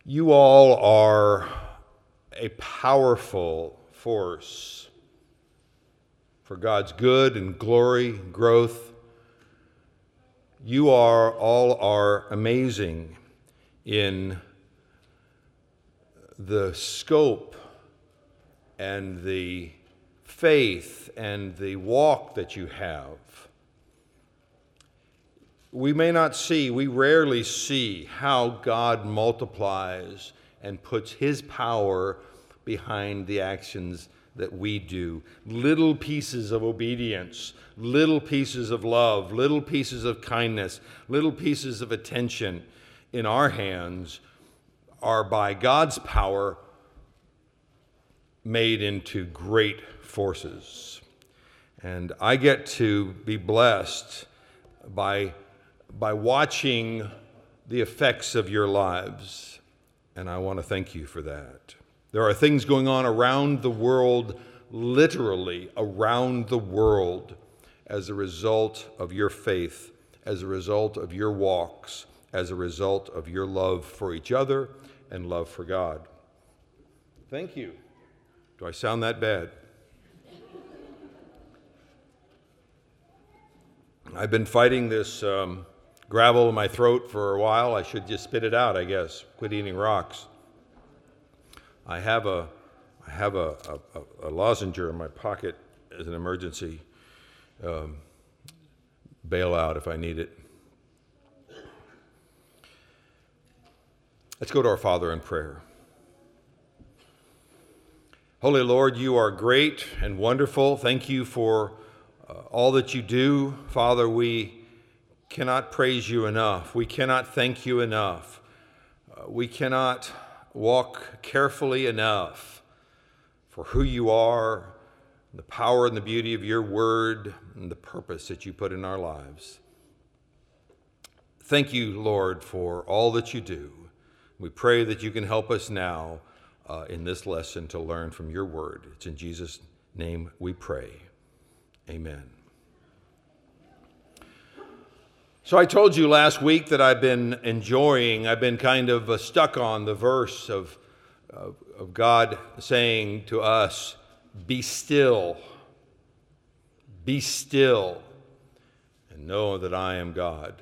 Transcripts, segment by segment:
You all are a powerful force for God's good and glory, growth. You all are amazing in the scope and the faith and the walk that you have. We rarely see how God multiplies and puts his power behind the actions that we do. Little pieces of obedience, little pieces of love, little pieces of kindness, little pieces of attention in our hands are by God's power made into great forces. And I get to be blessed by watching the effects of your lives, and I want to thank you for that. There are things going on around the world, literally around the world, as a result of your faith, as a result of your walks, as a result of your love for each other and love for God. Thank you. Do I sound that bad? I've been fighting this gravel in my throat for a while. I should just spit it out, I guess. Quit eating rocks. I have a lozenger in my pocket as an emergency bailout if I need it. Let's go to our Father in prayer. Holy Lord, you are great and wonderful. Thank you for all that you do. Father, we cannot praise you enough. We cannot thank you enough. We cannot walk carefully enough for who you are, the power and the beauty of your word, and the purpose that you put in our lives. Thank you, Lord, for all that you do. We pray that you can help us now in this lesson to learn from your word. It's in Jesus' name we pray. Amen. So I told you last week that I've been kind of stuck on the verse of God saying to us, be still, and know that I am God.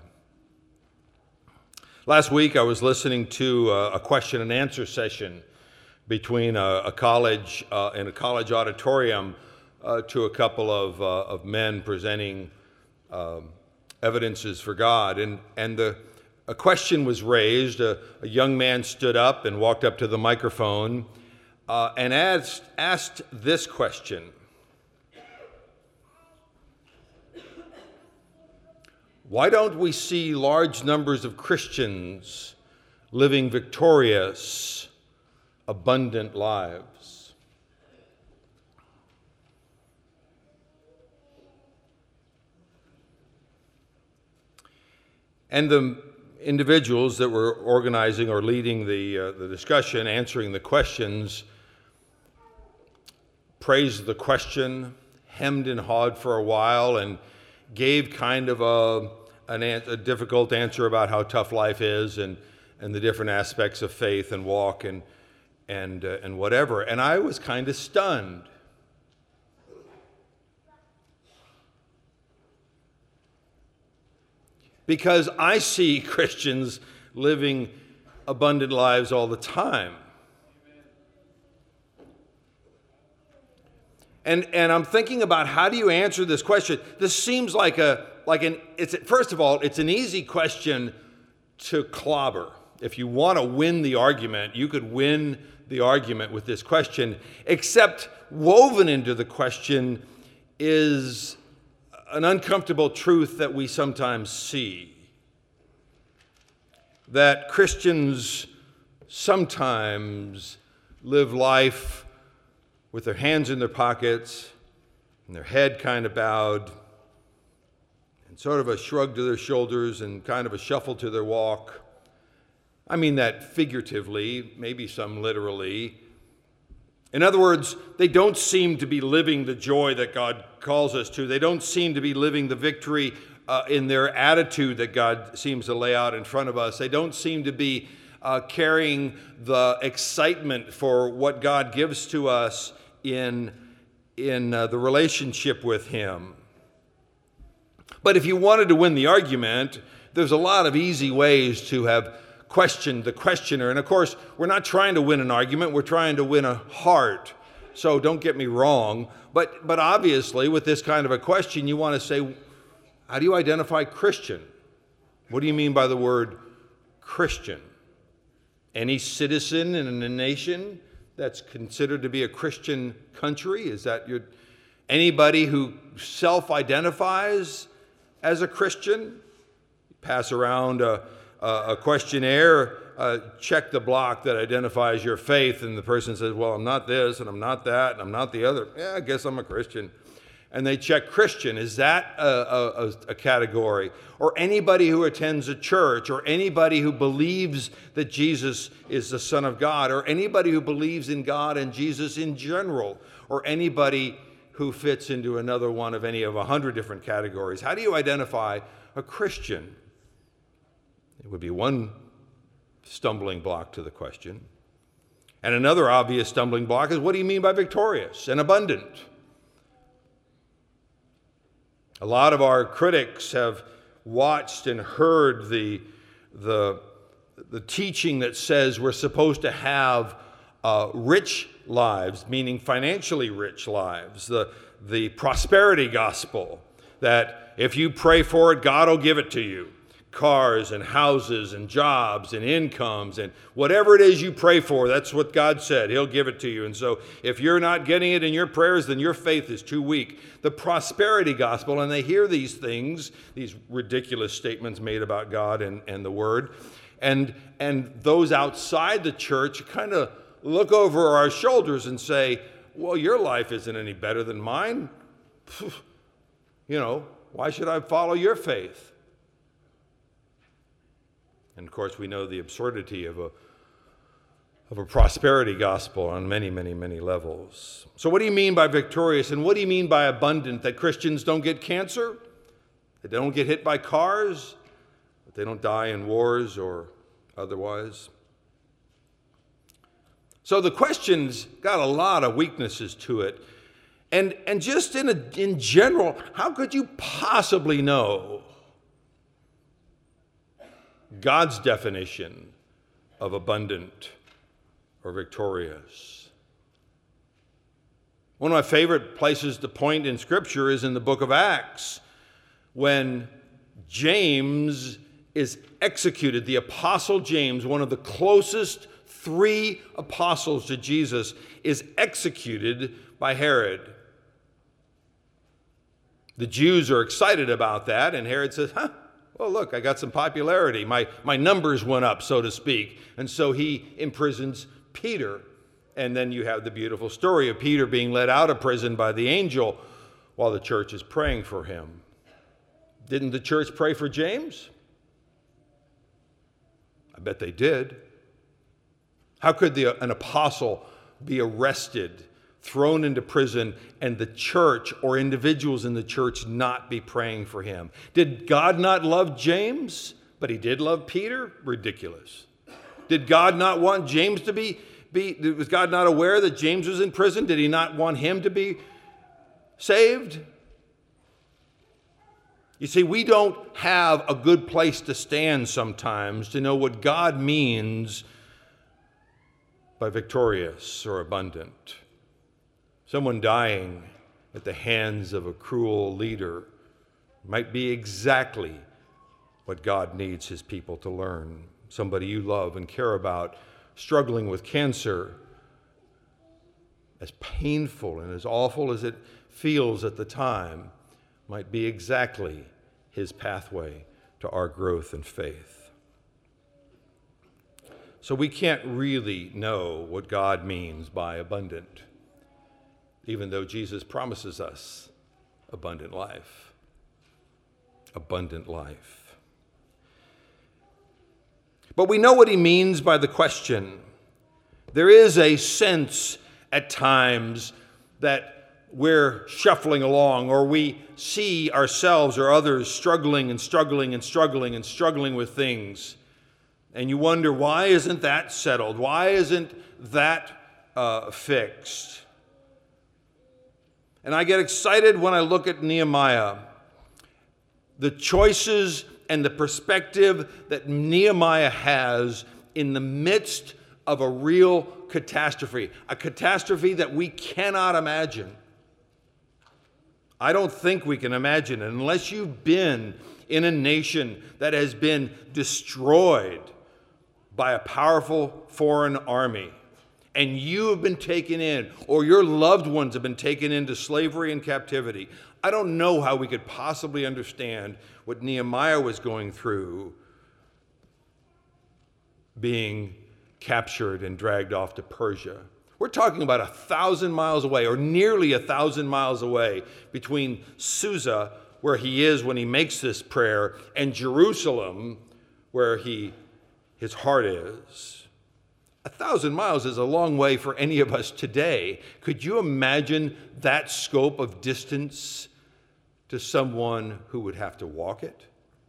Last week I was listening to a question and answer session between a college in a college auditorium to a couple of men presenting evidences for God, and a question was raised. A young man stood up and walked up to the microphone and asked this question: why don't we see large numbers of Christians living victorious, abundant lives? And the individuals that were organizing or leading the discussion, answering the questions, praised the question, hemmed and hawed for a while, and gave kind of a difficult answer about how tough life is and the different aspects of faith and walk and whatever. And I was kind of stunned. Because I see Christians living abundant lives all the time. And I'm thinking about, how do you answer this question? This seems first of all, it's an easy question to clobber. If you want to win the argument, you could win the argument with this question, except woven into the question is an uncomfortable truth that we sometimes see, that Christians sometimes live life with their hands in their pockets and their head kind of bowed and sort of a shrug to their shoulders and kind of a shuffle to their walk. I mean that figuratively, maybe some literally. In other words, they don't seem to be living the joy that God calls us to. They don't seem to be living the victory in their attitude that God seems to lay out in front of us. They don't seem to be carrying the excitement for what God gives to us in the relationship with Him. But if you wanted to win the argument, there's a lot of easy ways to have questioned the questioner. And of course, we're not trying to win an argument, we're trying to win a heart. So don't get me wrong. But obviously, with this kind of a question, you want to say, how do you identify Christian? What do you mean by the word Christian? Any citizen in a nation that's considered to be a Christian country? Is that anybody who self-identifies as a Christian? Pass around a questionnaire, check the block that identifies your faith, and the person says, well, I'm not this, and I'm not that, and I'm not the other. Yeah, I guess I'm a Christian. And they check Christian. Is that a category? Or anybody who attends a church, or anybody who believes that Jesus is the Son of God, or anybody who believes in God and Jesus in general, or anybody who fits into another one of any of 100 different categories. How do you identify a Christian? It would be one stumbling block to the question. And another obvious stumbling block is, what do you mean by victorious and abundant? A lot of our critics have watched and heard the teaching that says we're supposed to have rich lives, meaning financially rich lives, the prosperity gospel, that if you pray for it, God will give it to you. Cars and houses and jobs and incomes and whatever it is you pray for, that's what God said. He'll give it to you. And so if you're not getting it in your prayers, then your faith is too weak. The prosperity gospel, and they hear these things, these ridiculous statements made about God and the Word, and those outside the church kind of look over our shoulders and say, well, your life isn't any better than mine. Why should I follow your faith? And of course, we know the absurdity of a prosperity gospel on many, many, many levels. So what do you mean by victorious, and what do you mean by abundant? That Christians don't get cancer? That they don't get hit by cars? That they don't die in wars or otherwise? So the question's got a lot of weaknesses to it. And just in general, how could you possibly know God's definition of abundant or victorious? One of my favorite places to point in Scripture is in the book of Acts, when James is executed. The Apostle James, one of the closest 3 apostles to Jesus, is executed by Herod. The Jews are excited about that, and Herod says, well, look, I got some popularity. My numbers went up, so to speak. And so he imprisons Peter. And then you have the beautiful story of Peter being let out of prison by the angel while the church is praying for him. Didn't the church pray for James? I bet they did. How could an apostle be arrested, thrown into prison, and the church or individuals in the church not be praying for him? Did God not love James, but he did love Peter? Ridiculous. Did God not want James to be was God not aware that James was in prison? Did he not want him to be saved? You see, we don't have a good place to stand sometimes to know what God means by victorious or abundant. Someone dying at the hands of a cruel leader might be exactly what God needs his people to learn. Somebody you love and care about struggling with cancer, as painful and as awful as it feels at the time, might be exactly his pathway to our growth in faith. So we can't really know what God means by abundant, even though Jesus promises us abundant life. Abundant life. But we know what he means by the question. There is a sense at times that we're shuffling along, or we see ourselves or others struggling with things. And you wonder, why isn't that settled? Why isn't that fixed? And I get excited when I look at Nehemiah. The choices and the perspective that Nehemiah has in the midst of a real catastrophe, a catastrophe that we cannot imagine. I don't think we can imagine it unless you've been in a nation that has been destroyed by a powerful foreign army, and you have been taken in, or your loved ones have been taken into slavery and captivity. I don't know how we could possibly understand what Nehemiah was going through, being captured and dragged off to Persia. We're talking about 1,000 miles away, or nearly 1,000 miles away, between Susa, where he is when he makes this prayer, and Jerusalem, where his heart is. 1,000 miles is a long way for any of us today. Could you imagine that scope of distance to someone who would have to walk it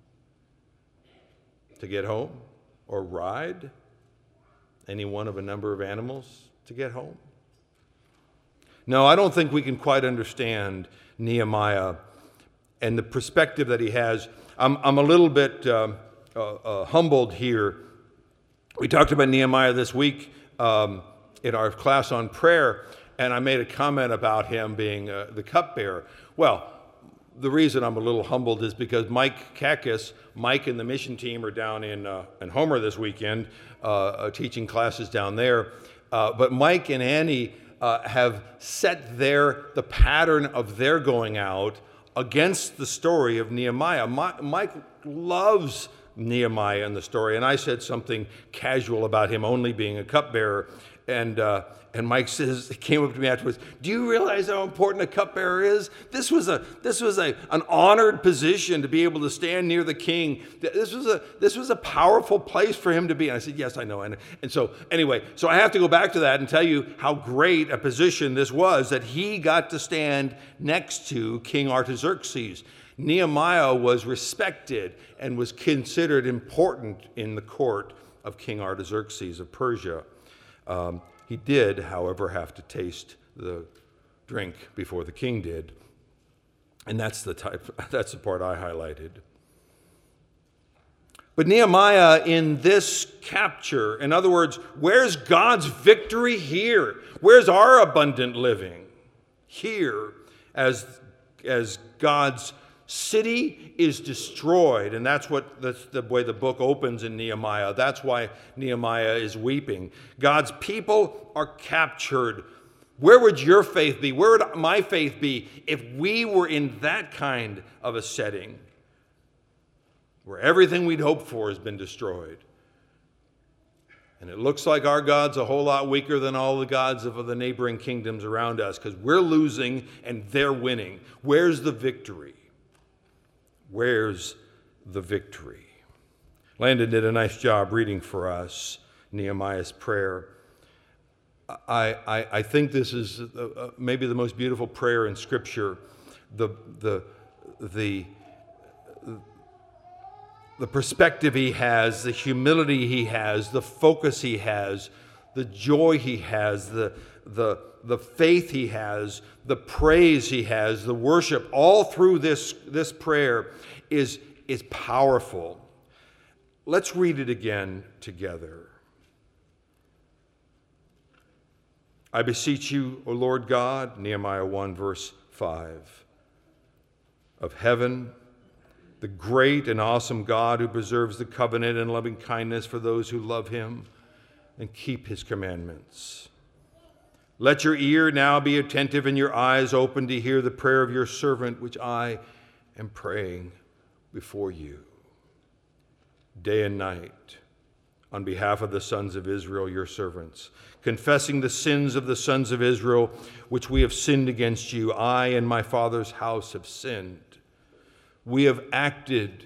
to get home, or ride any one of a number of animals to get home? No, I don't think we can quite understand Nehemiah and the perspective that he has. I'm a little bit humbled here. We talked about Nehemiah this week in our class on prayer, and I made a comment about him being the cupbearer. Well, the reason I'm a little humbled is because Mike Kakis, Mike and the mission team are down in Homer this weekend, teaching classes down there. But Mike and Annie have set the pattern of their going out against the story of Nehemiah. Mike loves Nehemiah in the story, and I said something casual about him only being a cupbearer, and Mike says, he came up to me afterwards, do you realize how important a cupbearer is? This was an honored position to be able to stand near the king. This was a powerful place for him to be. And I said, yes, I know. And so anyway, so I have to go back to that and tell you how great a position this was, that he got to stand next to King Artaxerxes. Nehemiah was respected and was considered important in the court of King Artaxerxes of Persia. He did, however, have to taste the drink before the king did. And that's the part I highlighted. But Nehemiah in this capture, in other words, where's God's victory here? Where's our abundant living? Here, as God's city is destroyed, and that's the way the book opens in Nehemiah. That's why Nehemiah is weeping. God's people are captured. Where would your faith be? Where would my faith be if we were in that kind of a setting where everything we'd hoped for has been destroyed? And it looks like our God's a whole lot weaker than all the gods of the neighboring kingdoms around us, because we're losing and they're winning. Where's the victory? Where's the victory? Landon did a nice job reading for us Nehemiah's prayer. I think this is maybe the most beautiful prayer in Scripture. The perspective he has, the humility he has, the focus he has, the joy he has, the faith he has, the praise he has, the worship, all through this prayer is powerful. Let's read it again together. I beseech you, O Lord God, Nehemiah 1, verse 5, of heaven, the great and awesome God who preserves the covenant and loving kindness for those who love him and keep his commandments. Let your ear now be attentive and your eyes open to hear the prayer of your servant, which I am praying before you day and night on behalf of the sons of Israel, your servants, confessing the sins of the sons of Israel, which we have sinned against you. I and my father's house have sinned. We have acted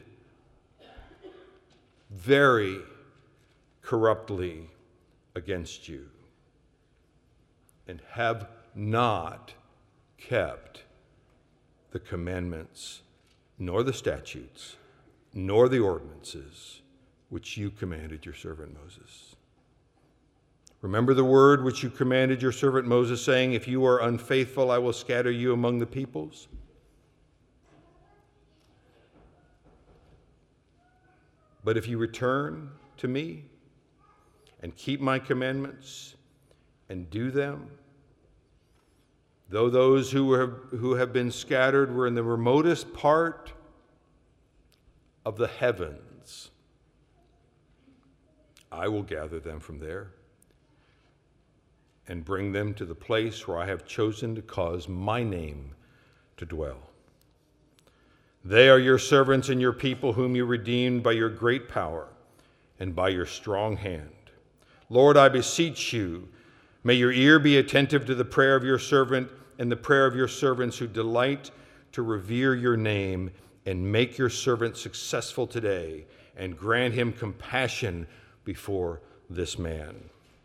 very corruptly against you and have not kept the commandments, nor the statutes, nor the ordinances which you commanded your servant Moses. Remember the word which you commanded your servant Moses, saying, if you are unfaithful, I will scatter you among the peoples. But if you return to me and keep my commandments and do them, though those who have been scattered were in the remotest part of the heavens, I will gather them from there and bring them to the place where I have chosen to cause my name to dwell. They are your servants and your people whom you redeemed by your great power and by your strong hand. Lord, I beseech you, may your ear be attentive to the prayer of your servant and the prayer of your servants who delight to revere your name, and make your servant successful today, and grant him compassion before this man.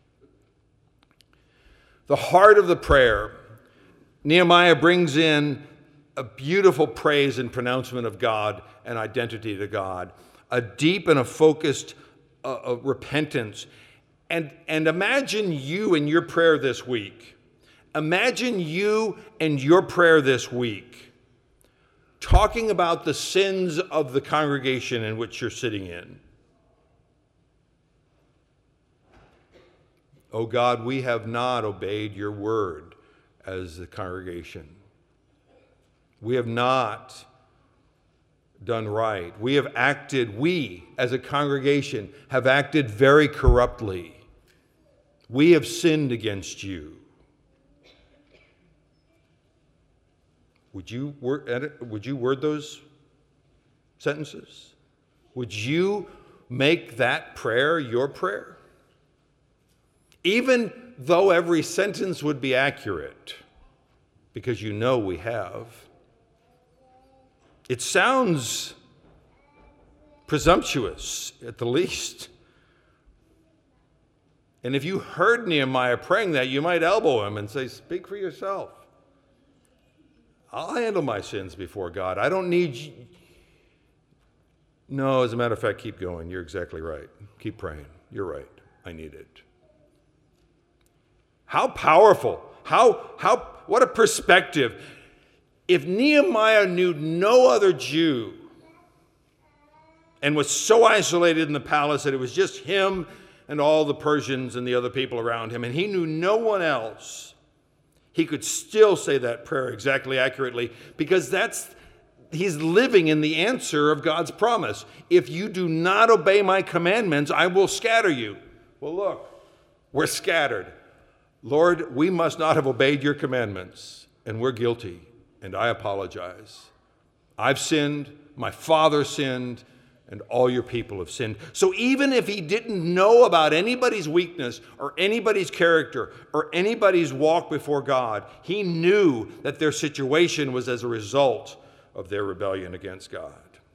The heart of the prayer, Nehemiah brings in a beautiful praise and pronouncement of God and identity to God, a deep and a focused repentance. And imagine you in your prayer this week. Imagine you and your prayer this week talking about the sins of the congregation in which you're sitting in. Oh God, we have not obeyed your word as a congregation. We have not done right. We as a congregation have acted very corruptly. We have sinned against you. Would you word those sentences? Would you make that prayer your prayer? Even though every sentence would be accurate, because you know we have. It sounds presumptuous at the least. And if you heard Nehemiah praying that, you might elbow him and say, speak for yourself. I'll handle my sins before God. I don't need you. No, as a matter of fact, keep going. You're exactly right. Keep praying. You're right. I need it. How powerful. What a perspective. If Nehemiah knew no other Jew and was so isolated in the palace that it was just him and all the Persians and the other people around him, and he knew no one else, he could still say that prayer exactly accurately, because he's living in the answer of God's promise. If you do not obey my commandments, I will scatter you. Well, look, we're scattered. Lord, we must not have obeyed your commandments, and we're guilty, and I apologize. I've sinned, my father sinned, and all your people have sinned. So even if he didn't know about anybody's weakness or anybody's character or anybody's walk before God, he knew that their situation was as a result of their rebellion against God.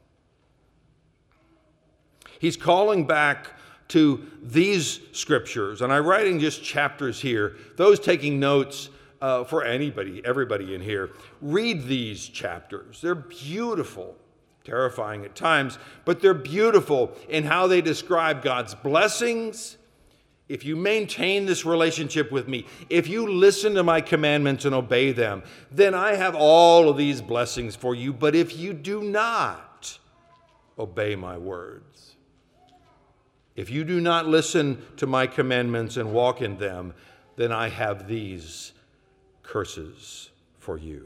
He's calling back to these scriptures, and I'm writing just chapters here. Those taking notes, for everybody in here, read these chapters. They're beautiful. Terrifying at times, but they're beautiful in how they describe God's blessings. If you maintain this relationship with me, if you listen to my commandments and obey them, then I have all of these blessings for you. But if you do not obey my words, if you do not listen to my commandments and walk in them, then I have these curses for you.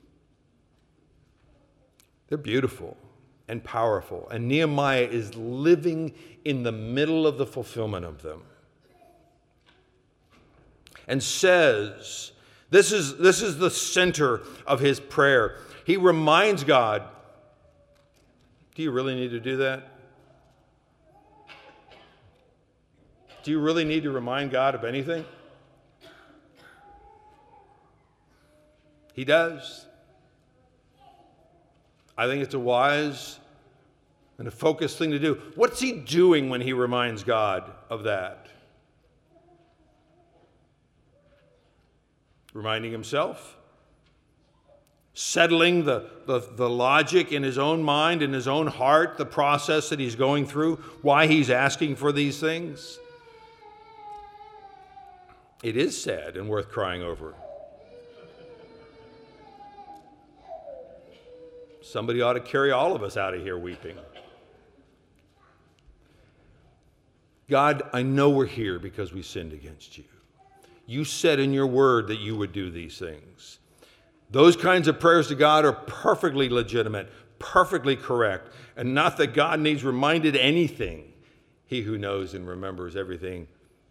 They're beautiful and powerful, and Nehemiah is living in the middle of the fulfillment of them. And says, this is the center of his prayer. He reminds God, do you really need to do that? Do you really need to remind God of anything? He does. I think it's a wise and a focused thing to do. What's he doing when he reminds God of that? Reminding himself? settling the logic in his own mind, in his own heart, the process that he's going through, why he's asking for these things? It is sad and worth crying over. Somebody ought to carry all of us out of here weeping. God, I know we're here because we sinned against you. You said in your word that you would do these things. Those kinds of prayers to God are perfectly legitimate, perfectly correct, and not that God needs reminded anything. He who knows and remembers everything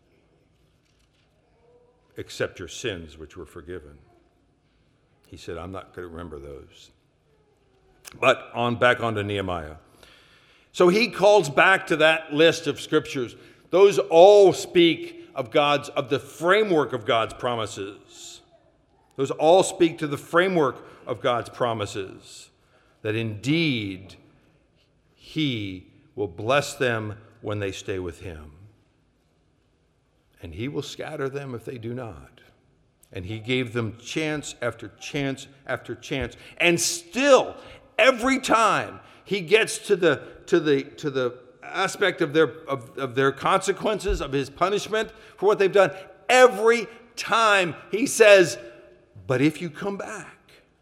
except your sins, which were forgiven. He said, I'm not going to remember those. But back onto Nehemiah. So he calls back to that list of scriptures. Those all speak of the framework of God's promises. Those all speak to the framework of God's promises, that indeed he will bless them when they stay with him. And he will scatter them if they do not. And he gave them chance after chance after chance. And still, every time he gets to the aspect of their consequences, of his punishment for what they've done, every time he says, but if you come back,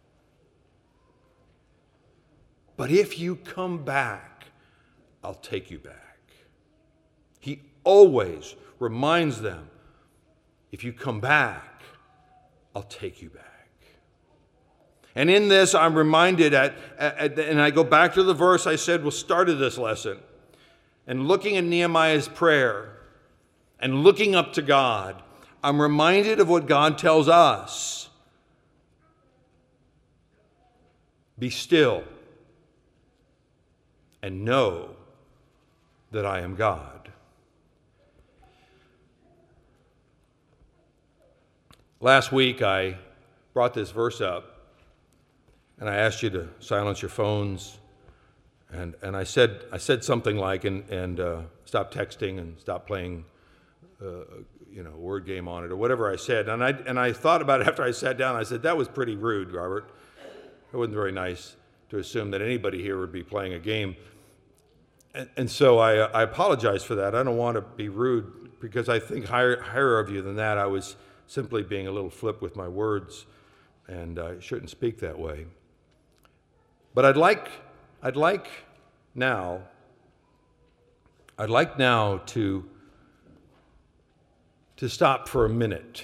I'll take you back. He always reminds them, if you come back, I'll take you back. And in this, I'm reminded, and I go back to the verse I said started this lesson, and looking at Nehemiah's prayer and looking up to God, I'm reminded of what God tells us. Be still and know that I am God. Last week, I brought this verse up, and I asked you to silence your phones, and I said something like, and stop texting and stop playing, word game on it or whatever I said. And I thought about it after I sat down. I said, that was pretty rude, Robert. It wasn't very nice to assume that anybody here would be playing a game. And so I apologize for that. I don't want to be rude because I think higher of you than that. I was simply being a little flip with my words, and I shouldn't speak that way. But I'd like now to stop for a minute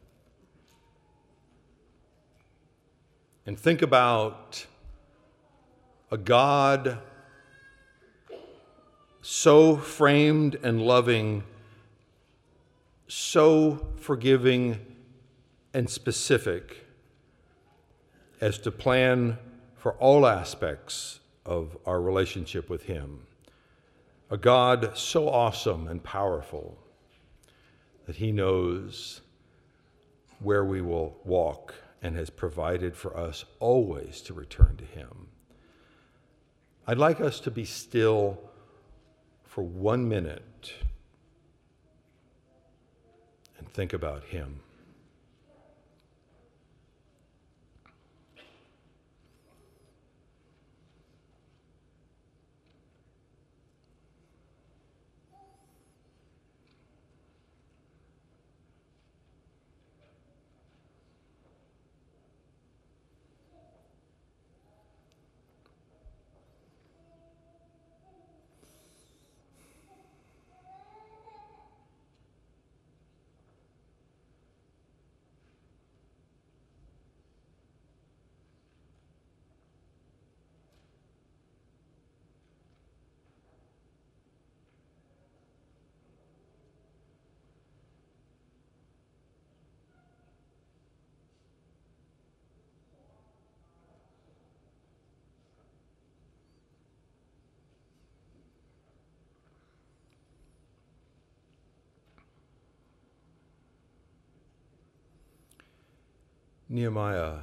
and think about a God so framed and loving, so forgiving and specific as to plan for all aspects of our relationship with him. A God so awesome and powerful that he knows where we will walk and has provided for us always to return to him. I'd like us to be still for 1 minute and think about him. Nehemiah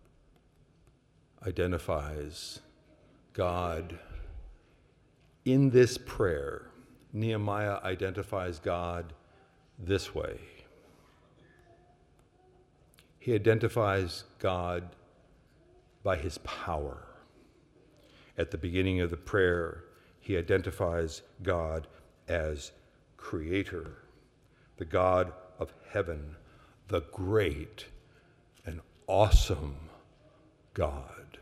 identifies God in this prayer. Nehemiah identifies God this way. He identifies God by his power. At the beginning of the prayer, he identifies God as creator, the God of heaven, the great and awesome God.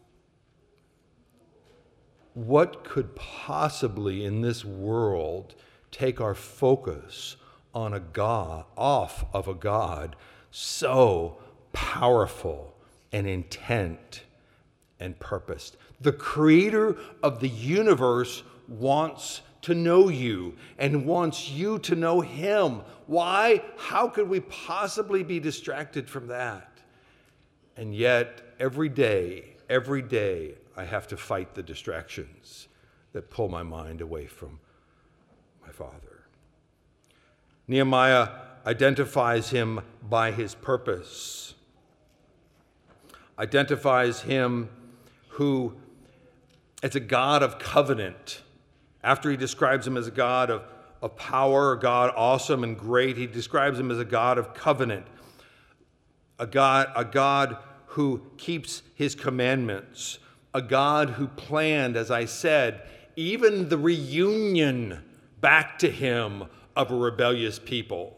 What could possibly in this world take our focus on a God, off of a God so powerful and intent and purposed? The creator of the universe wants to know you and wants you to know him. Why? How could we possibly be distracted from that? And yet, every day, I have to fight the distractions that pull my mind away from my Father. Nehemiah identifies him by his purpose, identifies him who, as a God of covenant. After he describes him as a God of power, a God awesome and great, he describes him as a God of covenant, a God who keeps his commandments, a God who planned, as I said, even the reunion back to him of a rebellious people.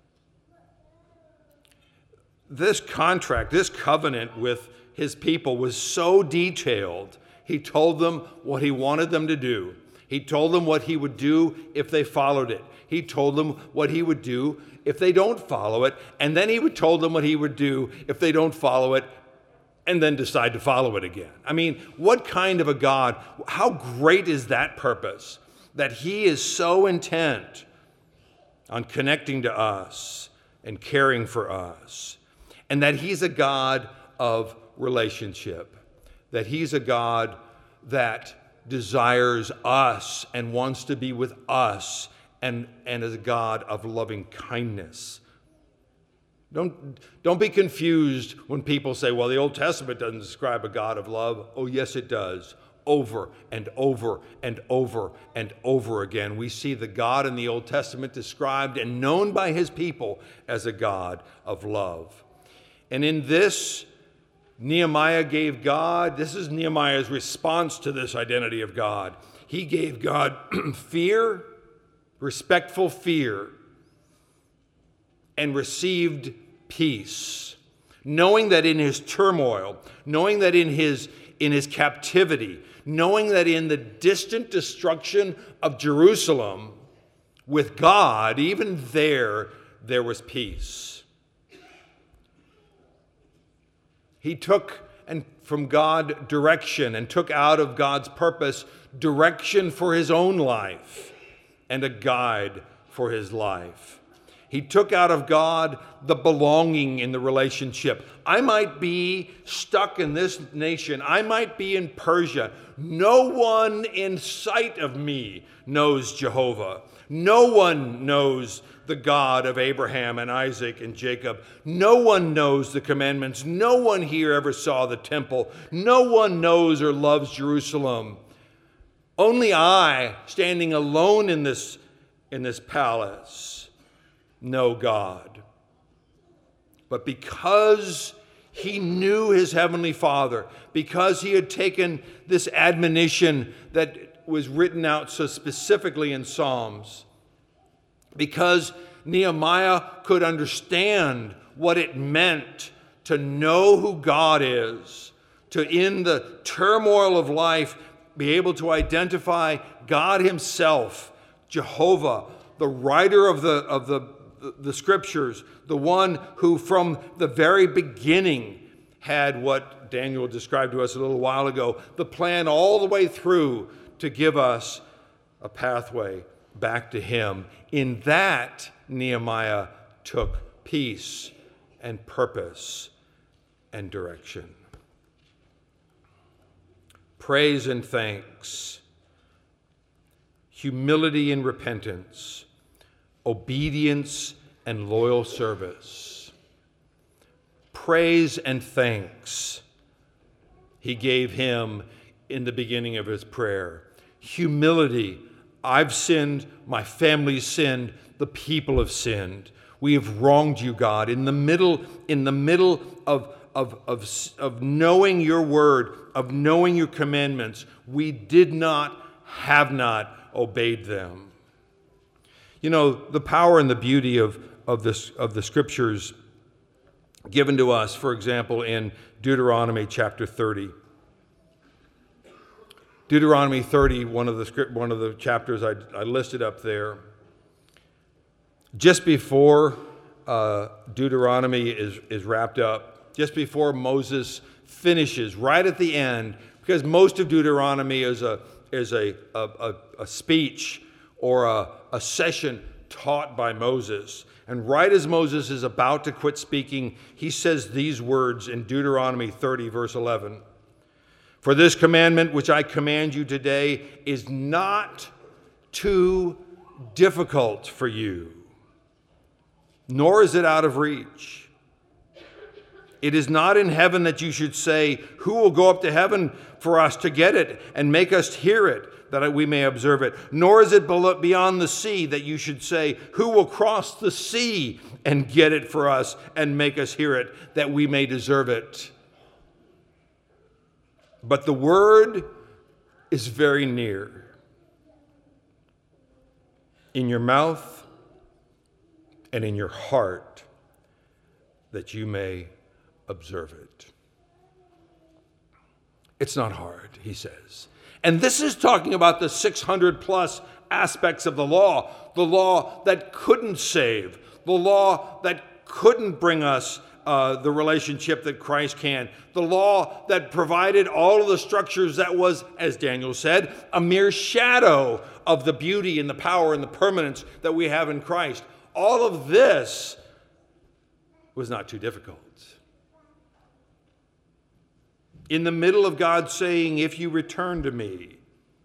This contract, this covenant with his people was so detailed. He told them what he wanted them to do. He told them what he would do if they followed it. He told them what he would do if they don't follow it. And then he would told them what he would do if they don't follow it and then decide to follow it again. I mean, what kind of a God? How great is that purpose? That he is so intent on connecting to us and caring for us. And that he's a God of relationship. That he's a God that desires us and wants to be with us and is a God of loving kindness. Don't be confused when people say, well, the Old Testament doesn't describe a God of love. Oh, yes, it does. Over and over and over and over again, we see the God in the Old Testament described and known by his people as a God of love. And in this, Nehemiah gave God, this is Nehemiah's response to this identity of God. He gave God fear, respectful fear, and received peace, knowing that in his turmoil, knowing that in his captivity, knowing that in the distant destruction of Jerusalem, with God, even there was peace. He took from God direction and took out of God's purpose direction for his own life and a guide for his life. He took out of God the belonging in the relationship. I might be stuck in this nation. I might be in Persia. No one in sight of me knows Jehovah. No one knows the God of Abraham and Isaac and Jacob. No one knows the commandments. No one here ever saw the temple. No one knows or loves Jerusalem. Only I, standing alone in this palace, know God. But because he knew his heavenly Father, because he had taken this admonition that was written out so specifically in Psalms, because Nehemiah could understand what it meant to know who God is, to in the turmoil of life be able to identify God himself, Jehovah, the writer of the scriptures, the one who from the very beginning had what Daniel described to us a little while ago, the plan all the way through to give us a pathway back to him. In that, Nehemiah took peace and purpose and direction. Praise and thanks, humility and repentance, obedience and loyal service. Praise and thanks he gave him in the beginning of his prayer. Humility, I've sinned, my family's sinned, the people have sinned. We have wronged you, God. In the middle of knowing your word, of knowing your commandments, we have not obeyed them. You know, the power and the beauty of the scriptures given to us, for example, in Deuteronomy chapter 30. Deuteronomy 30, one of the chapters I listed up there. Just before Deuteronomy is wrapped up, just before Moses finishes, right at the end, because most of Deuteronomy is a speech or a session taught by Moses. And right as Moses is about to quit speaking, he says these words in Deuteronomy 30, verse 11. For this commandment which I command you today is not too difficult for you, nor is it out of reach. It is not in heaven that you should say, who will go up to heaven for us to get it and make us hear it, that we may observe it? Nor is it beyond the sea that you should say, who will cross the sea and get it for us and make us hear it, that we may deserve it? But the word is very near, in your mouth and in your heart, that you may observe it. It's not hard, he says. And this is talking about the 600 plus aspects of the law that couldn't save, the law that couldn't bring us the relationship that Christ can, the law that provided all of the structures that was, as Daniel said, a mere shadow of the beauty and the power and the permanence that we have in Christ. All of this was not too difficult. In the middle of God saying, if you return to me,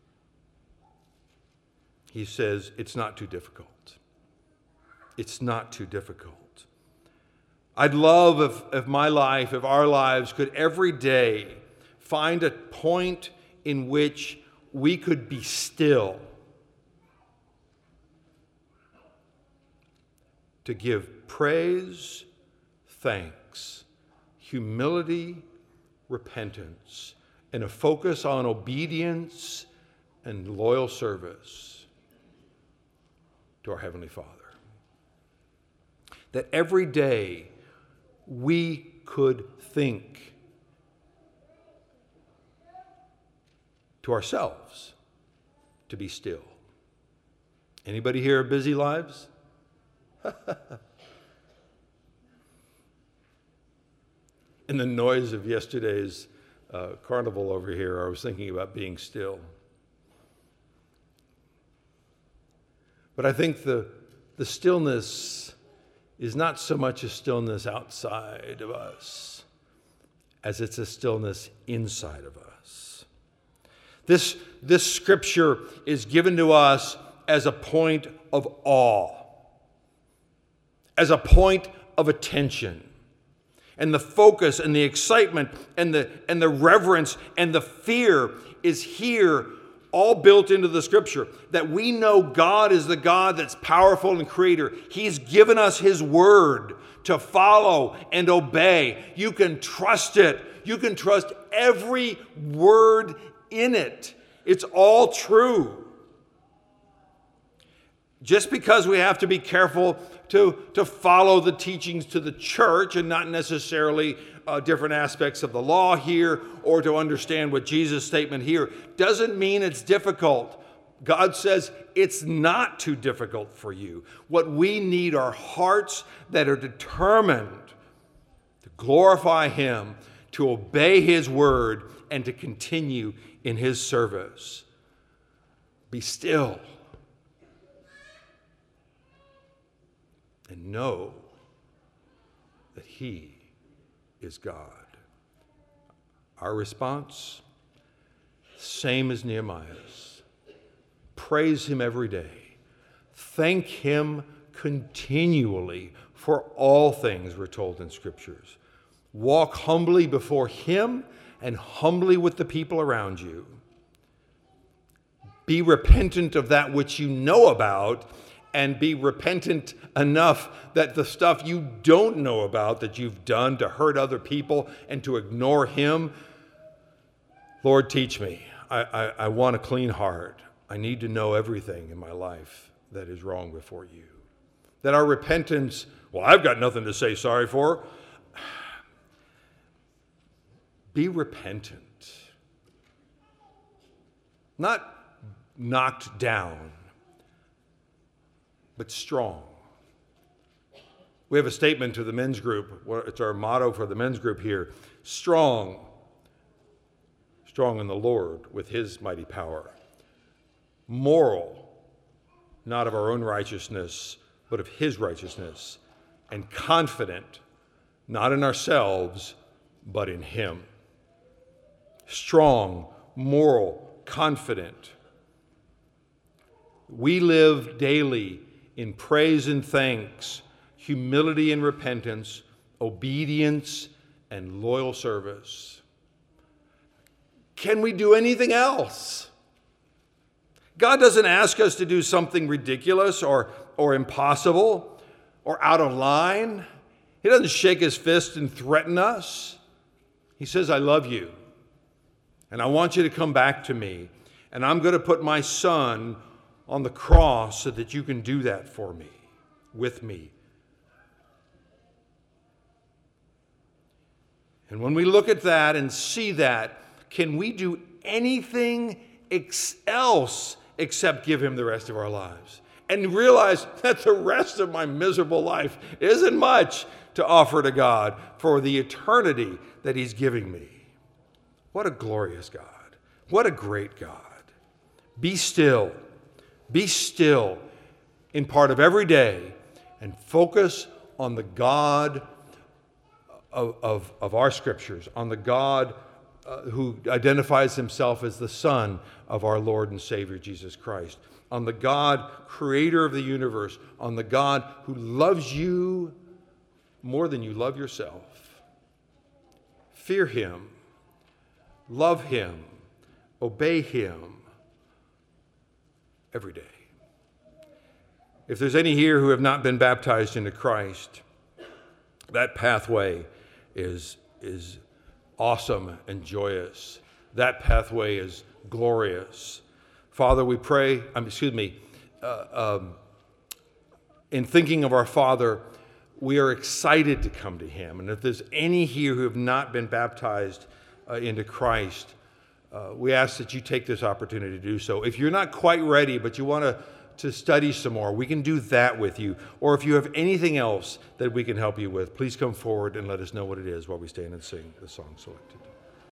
he says, it's not too difficult. It's not too difficult. I'd love if our lives could every day find a point in which we could be still to give praise, thanks, humility, repentance, and a focus on obedience and loyal service to our Heavenly Father. That every day we could think to ourselves to be still. Anybody here have busy lives? In the noise of yesterday's carnival over here, I was thinking about being still. But I think the stillness is not so much a stillness outside of us as it's a stillness inside of us. This scripture is given to us as a point of awe, as a point of attention. And the focus and the excitement and the reverence and the fear is here, all built into the scripture, that we know God is the God that's powerful and creator. He's given us his word to follow and obey. You can trust it. You can trust every word in it. It's all true. Just because we have to be careful to follow the teachings to the church and not necessarily different aspects of the law here, or to understand what Jesus' statement here, doesn't mean it's difficult. God says it's not too difficult for you. What we need are hearts that are determined to glorify him, to obey his word, and to continue in his service. Be still and know that he is God. Our response, same as Nehemiah's. Praise him every day. Thank him continually for all things, we're told in scriptures. Walk humbly before him and humbly with the people around you. Be repentant of that which you know about, and be repentant enough that the stuff you don't know about that you've done to hurt other people and to ignore him, Lord, teach me. I want a clean heart. I need to know everything in my life that is wrong before you. That our repentance, well, I've got nothing to say sorry for. Be repentant. Not knocked down, but strong. We have a statement to the men's group. It's our motto for the men's group here. Strong in the Lord with his mighty power. Moral, not of our own righteousness, but of his righteousness. And confident, not in ourselves, but in him. Strong, moral, confident. We live daily in praise and thanks, humility and repentance, obedience and loyal service. Can we do anything else? God doesn't ask us to do something ridiculous or impossible or out of line. He doesn't shake his fist and threaten us. He says, I love you, and I want you to come back to me, and I'm going to put my son on the cross so that you can do that for me, with me. And when we look at that and see that, can we do anything else except give him the rest of our lives? And realize that the rest of my miserable life isn't much to offer to God for the eternity that he's giving me. What a glorious God. What a great God. Be still. Be still in part of every day and focus on the God of our scriptures, on the God who identifies himself as the Son of our Lord and Savior Jesus Christ, on the God, creator of the universe, on the God who loves you more than you love yourself. Fear him, love him, obey him every day. If there's any here who have not been baptized into Christ, that pathway is awesome and joyous. That pathway is glorious. Father, we pray, in thinking of our Father, we are excited to come to him. And if there's any here who have not been baptized into Christ, we ask that you take this opportunity to do so. If you're not quite ready, but you want to study some more, we can do that with you. Or if you have anything else that we can help you with, please come forward and let us know what it is while we stand and sing the song selected.